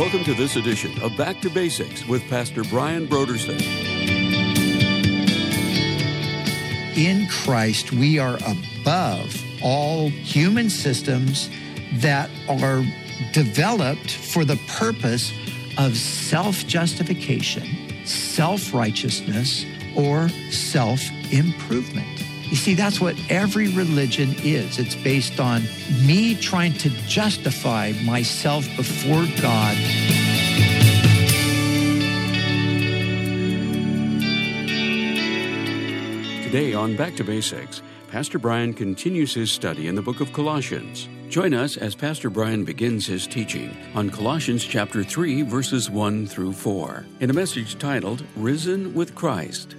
Welcome to this edition of Back to Basics with Pastor Brian Brodersen. In Christ, we are above all human systems that are developed for the purpose of self-justification, self-righteousness, or self-improvement. You see, that's what every religion is. It's based on me trying to justify myself before God. Today on Back to Basics, Pastor Brian continues his study in the book of Colossians. Join us as Pastor Brian begins his teaching on Colossians chapter 3, verses 1 through 4, in a message titled, Risen with Christ.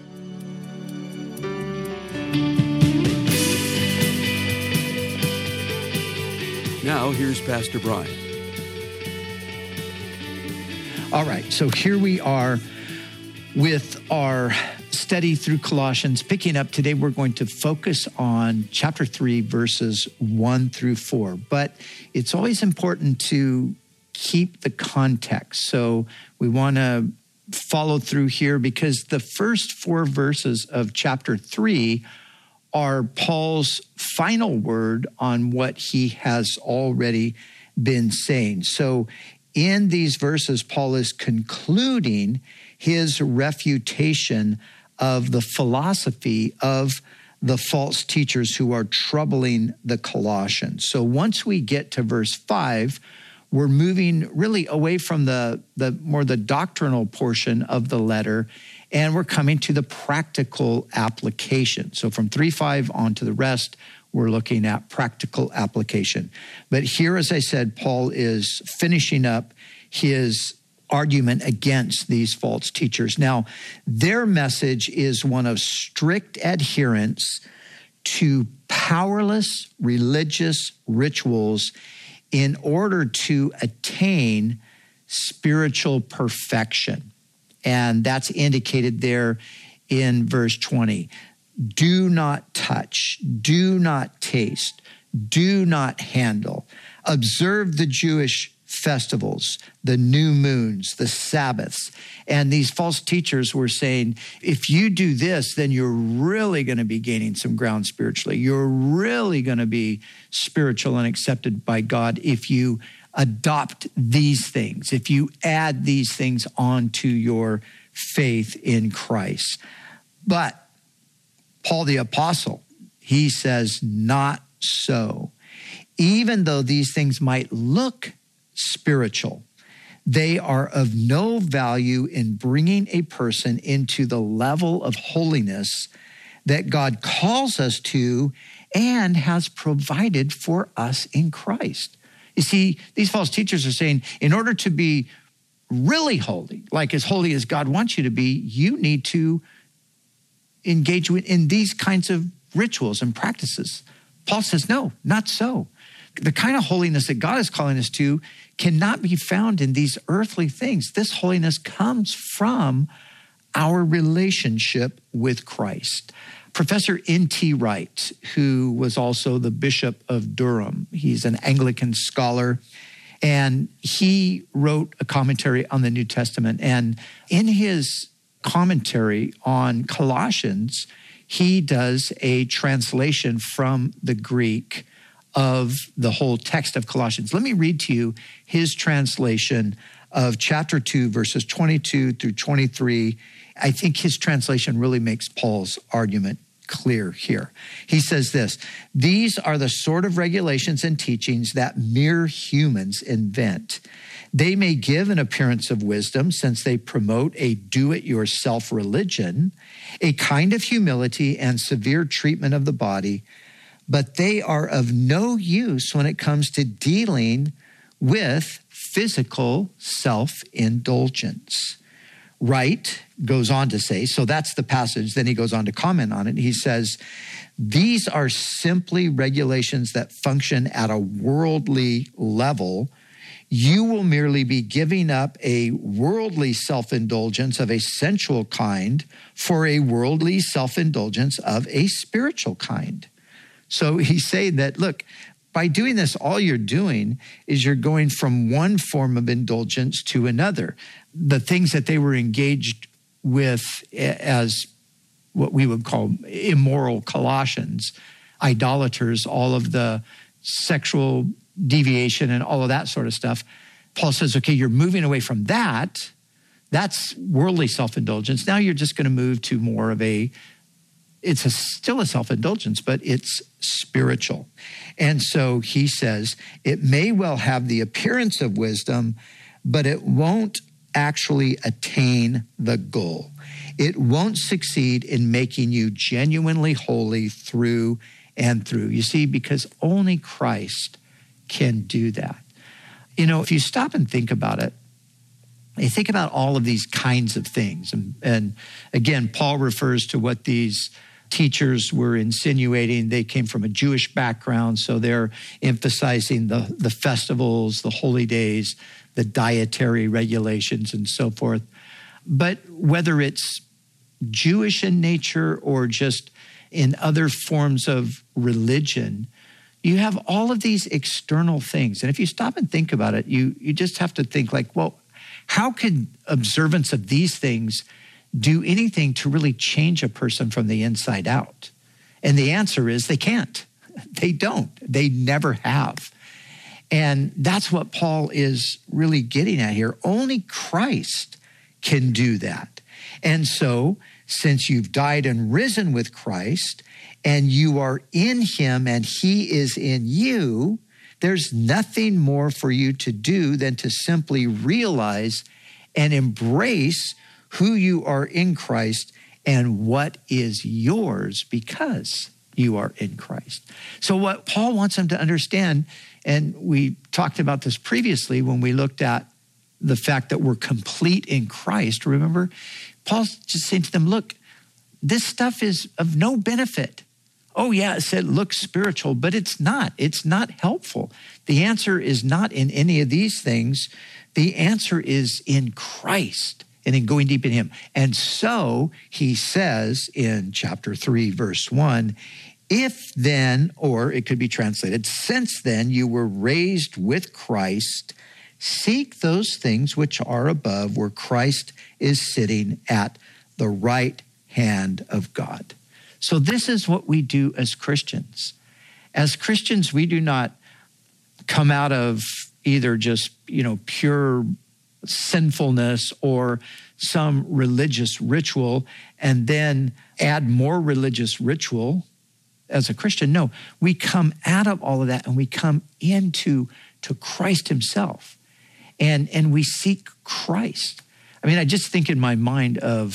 Now, here's Pastor Brian. All right, so here we are with our study through Colossians. Picking up today, we're going to focus on chapter 3, verses 1 through 4. But it's always important to keep the context. So we want to follow through here because the first 4 verses of chapter 3 are Paul's final word on what he has already been saying. So in these verses, Paul is concluding his refutation of the philosophy of the false teachers who are troubling the Colossians. So once we get to verse 5, we're moving really away from the doctrinal portion of the letter, and we're coming to the practical application. So from 3:5 on to the rest, we're looking at practical application. But here, as I said, Paul is finishing up his argument against these false teachers. Now, their message is one of strict adherence to powerless religious rituals in order to attain spiritual perfection. And that's indicated there in verse 20. Do not touch, do not taste, do not handle. Observe the Jewish festivals, the new moons, the Sabbaths. And these false teachers were saying, if you do this, then you're really going to be gaining some ground spiritually. You're really going to be spiritual and accepted by God if you adopt these things, if you add these things onto your faith in Christ. But Paul the Apostle, he says, not so. Even though these things might look spiritual, they are of no value in bringing a person into the level of holiness that God calls us to and has provided for us in Christ. You see, these false teachers are saying, in order to be really holy, like as holy as God wants you to be, you need to engage in these kinds of rituals and practices. Paul says, no, not so. The kind of holiness that God is calling us to cannot be found in these earthly things. This holiness comes from our relationship with Christ. Professor N.T. Wright, who was also the Bishop of Durham, he's an Anglican scholar, and he wrote a commentary on the New Testament. And in his commentary on Colossians, he does a translation from the Greek of the whole text of Colossians. Let me read to you his translation of chapter 2, verses 22 through 23. I think his translation really makes Paul's argument clear here. He says this, these are the sort of regulations and teachings that mere humans invent. They may give an appearance of wisdom since they promote a do-it-yourself religion, a kind of humility and severe treatment of the body, but they are of no use when it comes to dealing with physical self-indulgence. Wright goes on to say, so that's the passage, then he goes on to comment on it. He says, these are simply regulations that function at a worldly level. You will merely be giving up a worldly self-indulgence of a sensual kind for a worldly self-indulgence of a spiritual kind. So he's saying that, look, by doing this, all you're doing is you're going from one form of indulgence to another. The things that they were engaged with as what we would call immoral Colossians, idolaters, all of the sexual deviation and all of that sort of stuff. Paul says, okay, you're moving away from that. That's worldly self-indulgence. Now you're just going to move to more of still a self-indulgence, but it's spiritual. And so he says, it may well have the appearance of wisdom, but it won't actually attain the goal. It won't succeed in making you genuinely holy through and through. You see, because only Christ can do that. If you stop and think about it, you think about all of these kinds of things. And again, Paul refers to what these teachers were insinuating. They came from a Jewish background, so they're emphasizing the festivals, the holy days, the dietary regulations, and so forth. But whether it's Jewish in nature or just in other forms of religion, you have all of these external things. And if you stop and think about it, you just have to think like, well, how could observance of these things do anything to really change a person from the inside out? And the answer is they can't. They don't. They never have. And that's what Paul is really getting at here. Only Christ can do that. And so, since you've died and risen with Christ, and you are in him and he is in you, there's nothing more for you to do than to simply realize and embrace who you are in Christ and what is yours because you are in Christ. So what Paul wants them to understand, and we talked about this previously when we looked at the fact that we're complete in Christ, remember? Paul's just saying to them, look, this stuff is of no benefit. Oh yeah, it said look spiritual, but it's not. It's not helpful. The answer is not in any of these things. The answer is in Christ and in going deep in him. And so he says in chapter 3, verse 1, if then, or it could be translated, since then you were raised with Christ, seek those things which are above where Christ is sitting at the right hand of God. So this is what we do as Christians. As Christians, we do not come out of either just, pure sinfulness or some religious ritual and then add more religious ritual as a Christian. No, we come out of all of that and we come into Christ himself and we seek Christ. I mean, I just think in my mind of,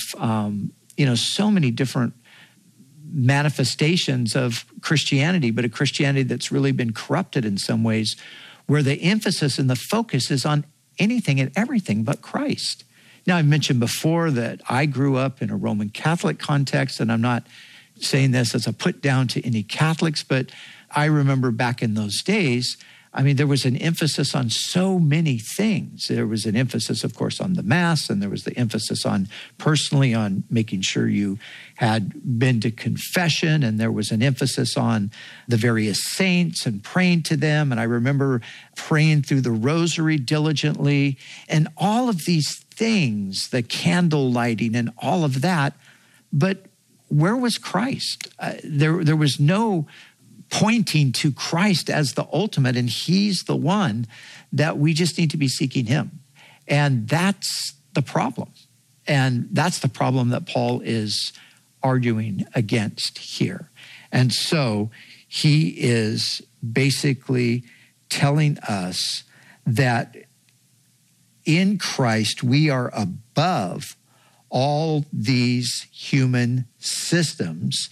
so many different manifestations of Christianity, but a Christianity that's really been corrupted in some ways, where the emphasis and the focus is on anything and everything but Christ. Now, I mentioned before that I grew up in a Roman Catholic context, and I'm not saying this as a put down to any Catholics, but I remember back in those days, there was an emphasis on so many things. There was an emphasis, of course, on the Mass, and there was the emphasis on personally on making sure you had been to confession, and there was an emphasis on the various saints and praying to them. And I remember praying through the rosary diligently, and all of these things, the candle lighting and all of that. But where was Christ? There was no pointing to Christ as the ultimate, and he's the one that we just need to be seeking him. And that's the problem. And that's the problem that Paul is arguing against here. And so he is basically telling us that in Christ we are above all these human systems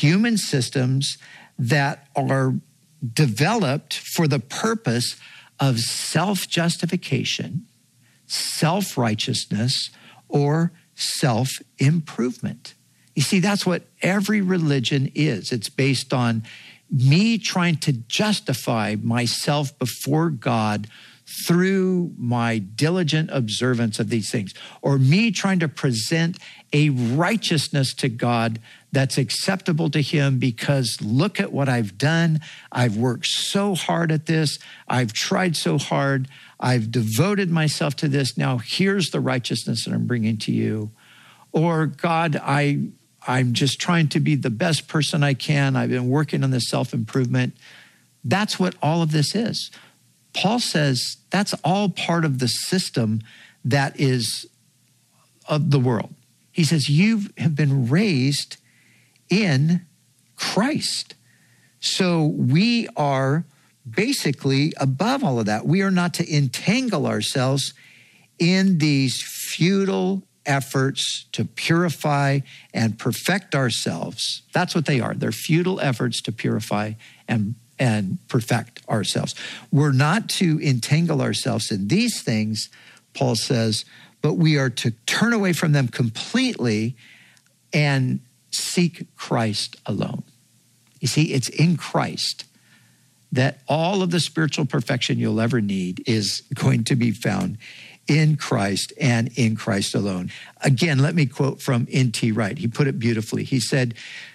that are developed for the purpose of self-justification, self-righteousness, or self-improvement. You see, that's what every religion is. It's based on me trying to justify myself before God through my diligent observance of these things, or me trying to present a righteousness to God that's acceptable to him, because look at what I've done. I've worked so hard at this. I've tried so hard. I've devoted myself to this. Now here's the righteousness that I'm bringing to you. Or God, I'm just trying to be the best person I can. I've been working on this self-improvement. That's what all of this is. Paul says that's all part of the system that is of the world. He says, you have been raised in Christ. So we are basically above all of that. We are not to entangle ourselves in these futile efforts to purify and perfect ourselves. That's what they are. They're futile efforts to purify and perfect ourselves. We're not to entangle ourselves in these things, Paul says, but we are to turn away from them completely and seek Christ alone. You see, it's in Christ that all of the spiritual perfection you'll ever need is going to be found in Christ and in Christ alone. Again, let me quote from N.T. Wright. He put it beautifully. He said,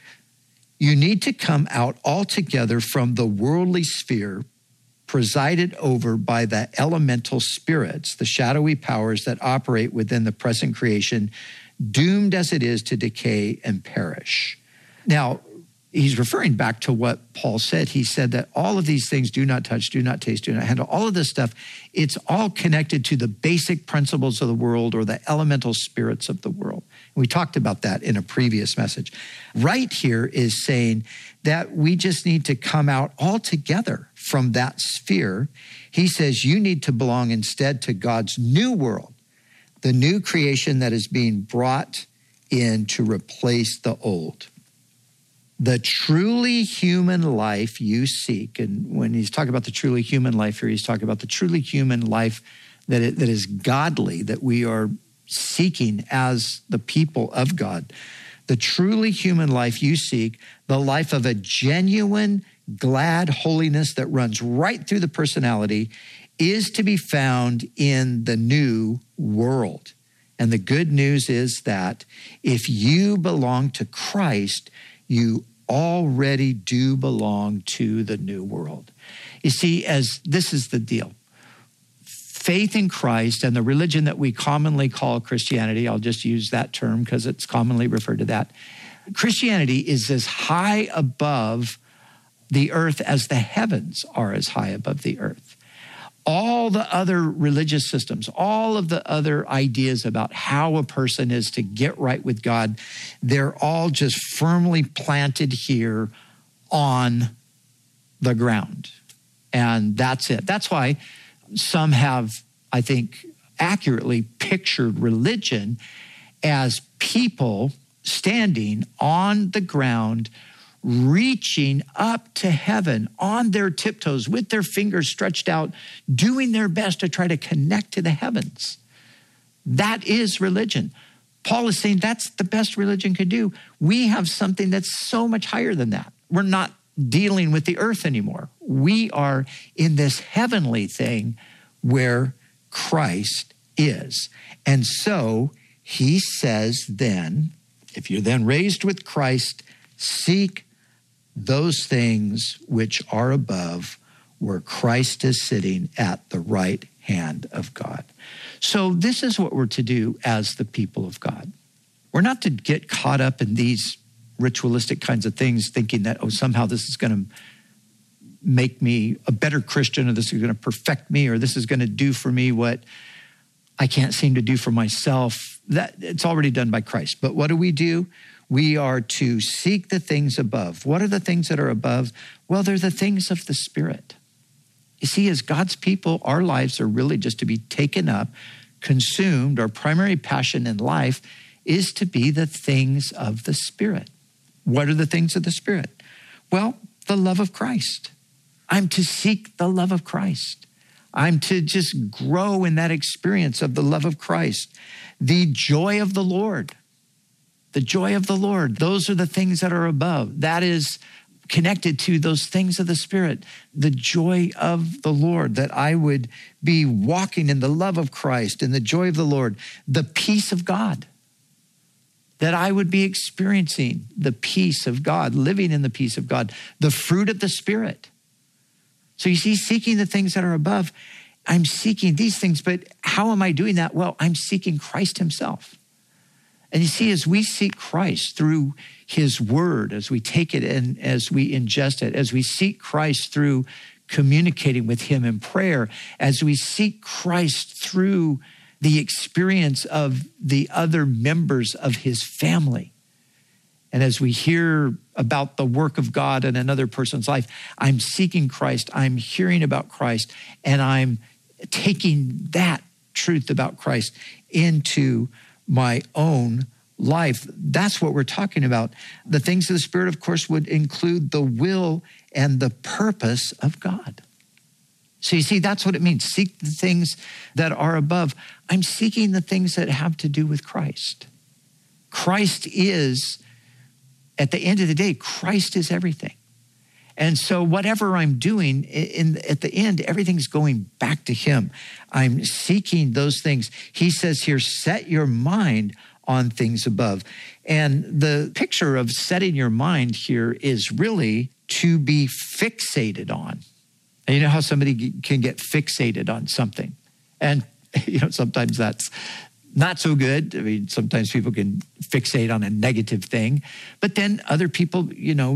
you need to come out altogether from the worldly sphere presided over by the elemental spirits, the shadowy powers that operate within the present creation, doomed as it is to decay and perish. Now, he's referring back to what Paul said. He said that all of these things, do not touch, do not taste, do not handle, all of this stuff, it's all connected to the basic principles of the world or the elemental spirits of the world. We talked about that in a previous message. Right here is saying that we just need to come out altogether from that sphere. He says you need to belong instead to God's new world, the new creation that is being brought in to replace the old. The truly human life you seek, and when he's talking about the truly human life here, he's talking about the truly human life that is godly, that we are seeking as the people of God. The truly human life you seek, the life of a genuine, glad holiness that runs right through the personality, is to be found in the new world. And the good news is that if you belong to Christ, you already do belong to the new world. You see, as this is the deal. Faith in Christ and the religion that we commonly call Christianity, I'll just use that term because it's commonly referred to that. Christianity is as high above the earth as the heavens are as high above the earth. All the other religious systems, all of the other ideas about how a person is to get right with God, they're all just firmly planted here on the ground. And that's it. That's why some have, I think, accurately pictured religion as people standing on the ground, reaching up to heaven on their tiptoes with their fingers stretched out, doing their best to try to connect to the heavens. That is religion. Paul is saying that's the best religion could do. We have something that's so much higher than that. We're not dealing with the earth anymore. We are in this heavenly thing where Christ is. And so he says then, if you're then raised with Christ, seek those things which are above, where Christ is sitting at the right hand of God. So this is what we're to do as the people of God. We're not to get caught up in these ritualistic kinds of things, thinking that, somehow this is going to make me a better Christian, or this is going to perfect me, or this is going to do for me what I can't seem to do for myself. That it's already done by Christ. But what do? We are to seek the things above. What are the things that are above? Well, they're the things of the Spirit. You see, as God's people, our lives are really just to be taken up, consumed. Our primary passion in life is to be the things of the Spirit. What are the things of the Spirit? Well, the love of Christ. I'm to seek the love of Christ. I'm to just grow in that experience of the love of Christ. The joy of the Lord. The joy of the Lord. Those are the things that are above. That is connected to those things of the Spirit. The joy of the Lord, that I would be walking in the love of Christ and the joy of the Lord. The peace of God. that I would be experiencing the peace of God, living in the peace of God, the fruit of the Spirit. So you see, seeking the things that are above, I'm seeking these things, but how am I doing that? Well, I'm seeking Christ himself. And you see, as we seek Christ through his word, as we take it and as we ingest it, as we seek Christ through communicating with him in prayer, as we seek Christ through the experience of the other members of his family, and as we hear about the work of God in another person's life, I'm seeking Christ, I'm hearing about Christ, and I'm taking that truth about Christ into my own life. That's what we're talking about. The things of the Spirit, of course, would include the will and the purpose of God. So you see, that's what it means. Seek the things that are above. I'm seeking the things that have to do with Christ. Christ is, at the end of the day, Christ is everything. And so whatever I'm doing, at the end, everything's going back to him. I'm seeking those things. He says here, set your mind on things above. And the picture of setting your mind here is really to be fixated on. And you know how somebody can get fixated on something? And sometimes that's not so good. I mean, sometimes people can fixate on a negative thing, but then other people,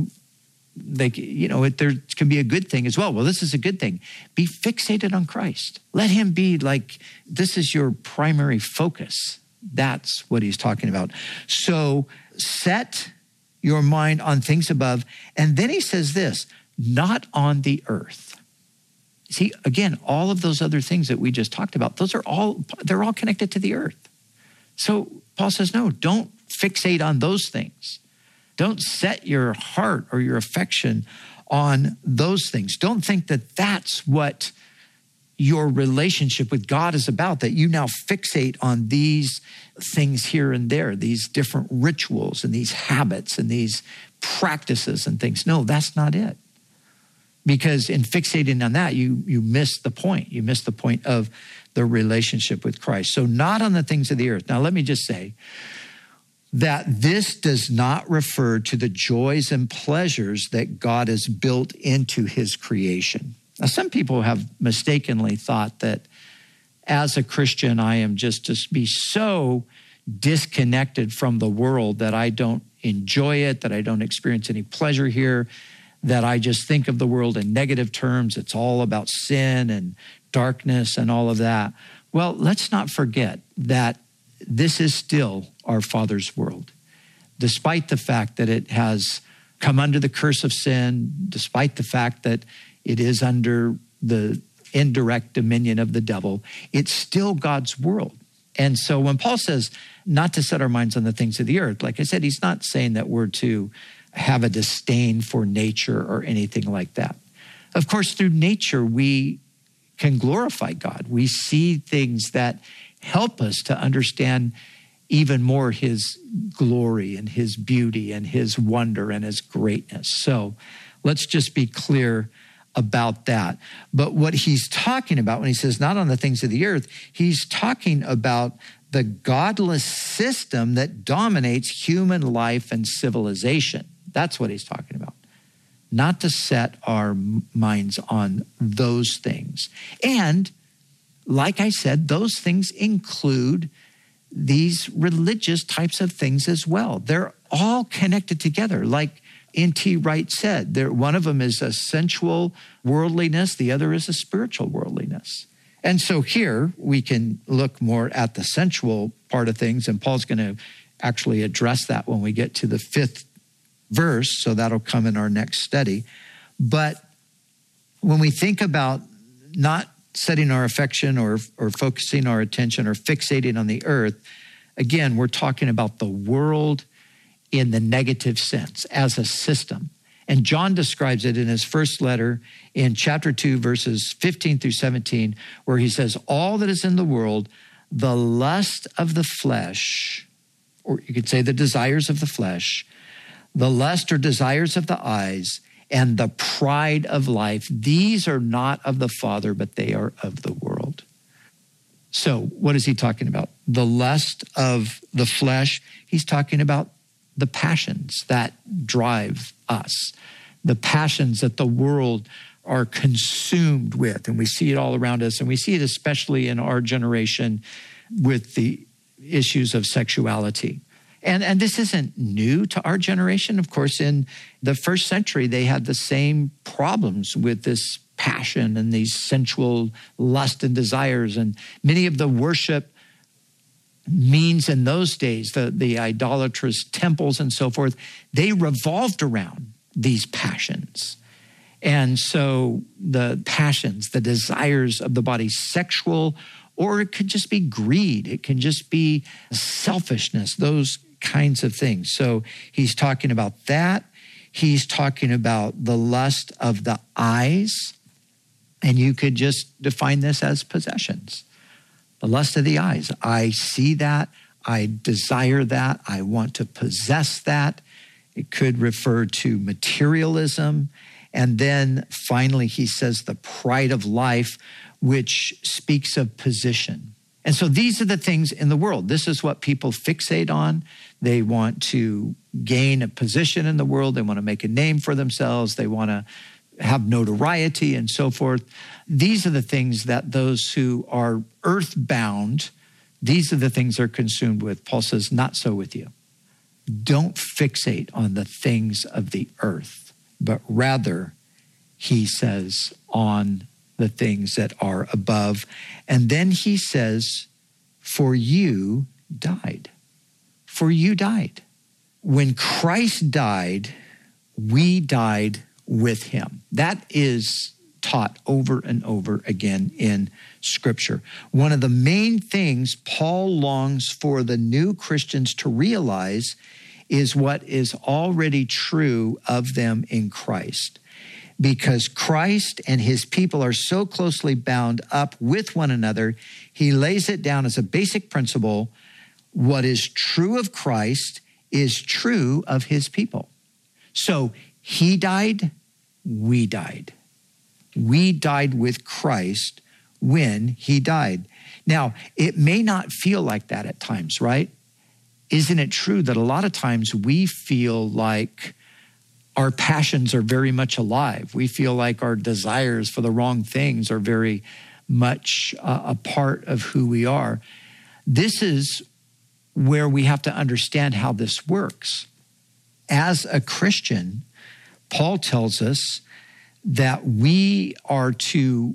there can be a good thing as well. Well, this is a good thing. Be fixated on Christ. Let him be like, this is your primary focus. That's what he's talking about. So set your mind on things above. And then he says this, not on the earth. See, again, all of those other things that we just talked about, they're all connected to the earth. So Paul says, no, don't fixate on those things. Don't set your heart or your affection on those things. Don't think that that's what your relationship with God is about, that you now fixate on these things here and there, these different rituals and these habits and these practices and things. No, that's not it. Because in fixating on that, you miss the point. You miss the point of the relationship with Christ. So not on the things of the earth. Now, let me just say that this does not refer to the joys and pleasures that God has built into his creation. Now, some people have mistakenly thought that as a Christian, I am just to be so disconnected from the world that I don't enjoy it, that I don't experience any pleasure here, that I just think of the world in negative terms. It's all about sin and darkness and all of that. Well, let's not forget that this is still our Father's world. Despite the fact that it has come under the curse of sin, despite the fact that it is under the indirect dominion of the devil, it's still God's world. And so when Paul says not to set our minds on the things of the earth, like I said, he's not saying that we're to have a disdain for nature or anything like that. Of course, through nature, we can glorify God. We see things that help us to understand even more his glory and his beauty and his wonder and his greatness. So let's just be clear about that. But what he's talking about when he says not on the things of the earth, he's talking about the godless system that dominates human life and civilization. That's what he's talking about. Not to set our minds on those things. And like I said, those things include these religious types of things as well. They're all connected together. Like N.T. Wright said, one of them is a sensual worldliness, the other is a spiritual worldliness. And so here we can look more at the sensual part of things, and Paul's going to actually address that when we get to the 5th verse, so that'll come in our next study. But when we think about not setting our affection or focusing our attention or fixating on the earth, again, we're talking about the world in the negative sense as a system. And John describes it in his first letter in chapter 2, verses 15 through 17, where he says, all that is in the world, the lust of the flesh, or you could say the desires of the flesh, the lust or desires of the eyes, and the pride of life, these are not of the Father, but they are of the world. So what is he talking about? The lust of the flesh. He's talking about the passions that drive us, the passions that the world are consumed with. And we see it all around us. And we see it especially in our generation with the issues of sexuality. And this isn't new to our generation. Of course, in the first century, they had the same problems with this passion and these sensual lust and desires. And many of the worship means in those days, the idolatrous temples and so forth, they revolved around these passions. And so the passions, the desires of the body, sexual, or it could just be greed. It can just be selfishness, those kinds of things. So he's talking about that. He's talking about the lust of the eyes. And you could just define this as possessions. The lust of the eyes. I see that. I desire that. I want to possess that. It could refer to materialism. And then finally, he says the pride of life, which speaks of position. And so these are the things in the world. This is what people fixate on. They want to gain a position in the world. They want to make a name for themselves. They want to have notoriety and so forth. These are the things that those who are earthbound, these are the things they're consumed with. Paul says, not so with you. Don't fixate on the things of the earth, but rather, he says, on the things that are above. And then he says, for you died. For you died. When Christ died, we died with him. That is taught over and over again in Scripture. One of the main things Paul longs for the new Christians to realize is what is already true of them in Christ. Because Christ and his people are so closely bound up with one another, he lays it down as a basic principle. What is true of Christ is true of his people. So he died, we died. We died with Christ when he died. Now, it may not feel like that at times, right? Isn't it true that a lot of times we feel like our passions are very much alive? We feel like our desires for the wrong things are very much a part of who we are. This is where we have to understand how this works. As a Christian, Paul tells us that we are to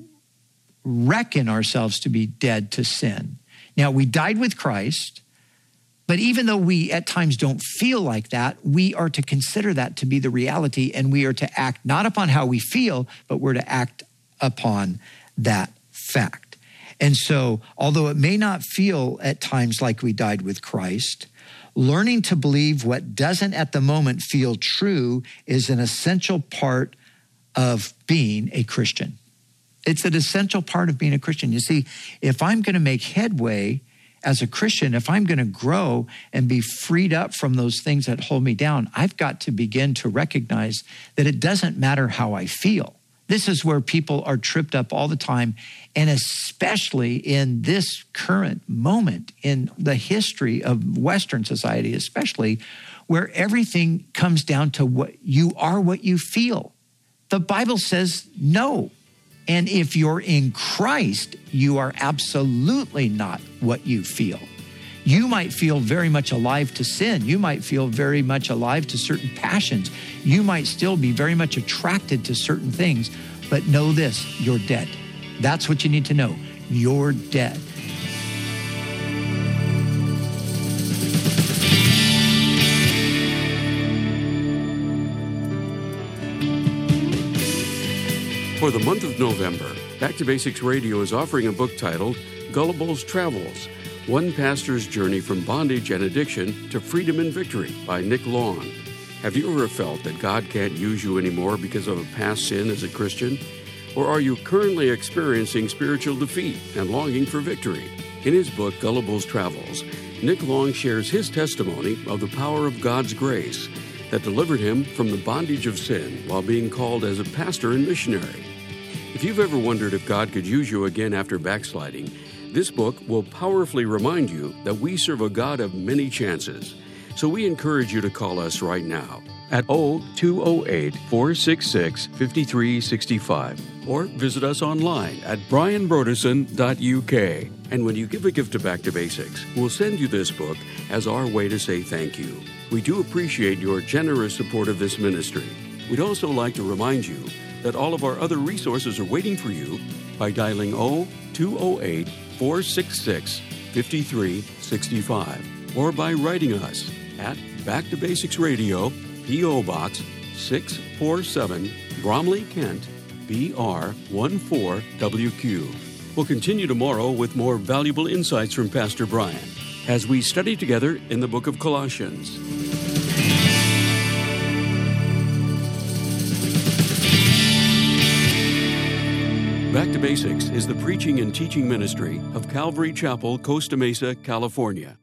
reckon ourselves to be dead to sin. Now, we died with Christ, but even though we at times don't feel like that, we are to consider that to be the reality, and we are to act not upon how we feel, but we're to act upon that fact. And so, although it may not feel at times like we died with Christ, learning to believe what doesn't at the moment feel true is an essential part of being a Christian. It's an essential part of being a Christian. You see, if I'm going to make headway as a Christian, if I'm going to grow and be freed up from those things that hold me down, I've got to begin to recognize that it doesn't matter how I feel. This is where people are tripped up all the time, and especially in this current moment in the history of Western society, especially, where everything comes down to what you feel. The Bible says no. And if you're in Christ, you are absolutely not what you feel. You might feel very much alive to sin. You might feel very much alive to certain passions. You might still be very much attracted to certain things. But know this, you're dead. That's what you need to know. You're dead. For the month of November, Back to Basics Radio is offering a book titled Gullible's Travels, One Pastor's Journey from Bondage and Addiction to Freedom and Victory by Nick Long. Have you ever felt that God can't use you anymore because of a past sin as a Christian? Or are you currently experiencing spiritual defeat and longing for victory? In his book, Gullible's Travels, Nick Long shares his testimony of the power of God's grace that delivered him from the bondage of sin while being called as a pastor and missionary. If you've ever wondered if God could use you again after backsliding, This book will powerfully remind you that we serve a God of many chances. So we encourage you to call us right now at 0208-466-5365 or visit us online at brianbrodesson.uk. And when you give a gift to Back to Basics, we'll send you this book as our way to say thank you. We do appreciate your generous support of this ministry. We'd also like to remind you that all of our other resources are waiting for you by dialing 0208-466-5365 or by writing us at Back to Basics Radio, P.O. Box 647, Bromley, Kent, BR 14WQ. We'll continue tomorrow with more valuable insights from Pastor Brian as we study together in the book of Colossians. Back to Basics is the preaching and teaching ministry of Calvary Chapel, Costa Mesa, California.